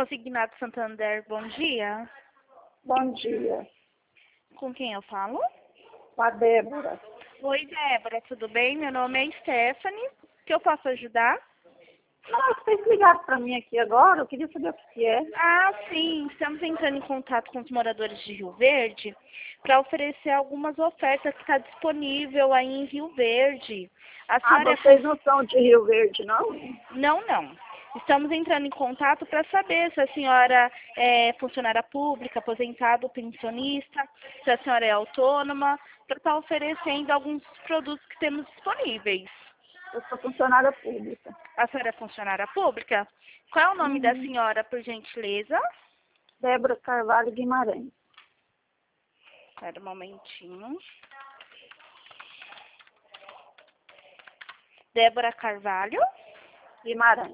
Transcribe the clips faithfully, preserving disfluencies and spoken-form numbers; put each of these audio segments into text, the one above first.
Consignado Santander, bom dia. Bom dia. Com quem eu falo? Com a Débora. Oi, Débora, tudo bem? Meu nome é Stephanie. O que eu posso ajudar? Não, vocês ligaram para mim aqui agora, eu queria saber o que que é. Ah, sim. Estamos entrando em contato com os moradores de Rio Verde para oferecer algumas ofertas que está disponível aí em Rio Verde. A Ah, senhora é vocês não são de Rio Verde, não? Não, não. Estamos entrando em contato para saber se a senhora é funcionária pública, aposentada ou pensionista, se a senhora é autônoma, para estar oferecendo alguns produtos que temos disponíveis. Eu sou funcionária pública. A senhora é funcionária pública? Qual é o nome da Uhum. senhora, por gentileza? Débora Carvalho Guimarães. Espera um momentinho. Débora Carvalho. Guimarães.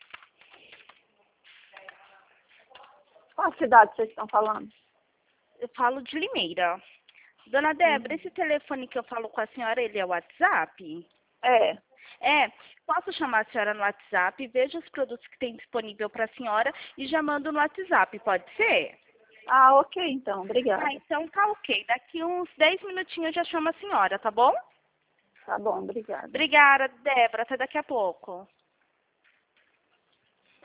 Qual cidade vocês estão falando? Eu falo de Limeira. Dona Débora, Uhum. esse telefone que eu falo com a senhora, ele é o WhatsApp? É. É, posso chamar a senhora no WhatsApp, veja os produtos que tem disponível para a senhora e já mando no WhatsApp, pode ser? Ah, ok, então. Obrigada. Ah, então tá ok. Daqui uns dez minutinhos eu já chamo a senhora, tá bom? Tá bom, obrigada. Obrigada, Débora. Até daqui a pouco.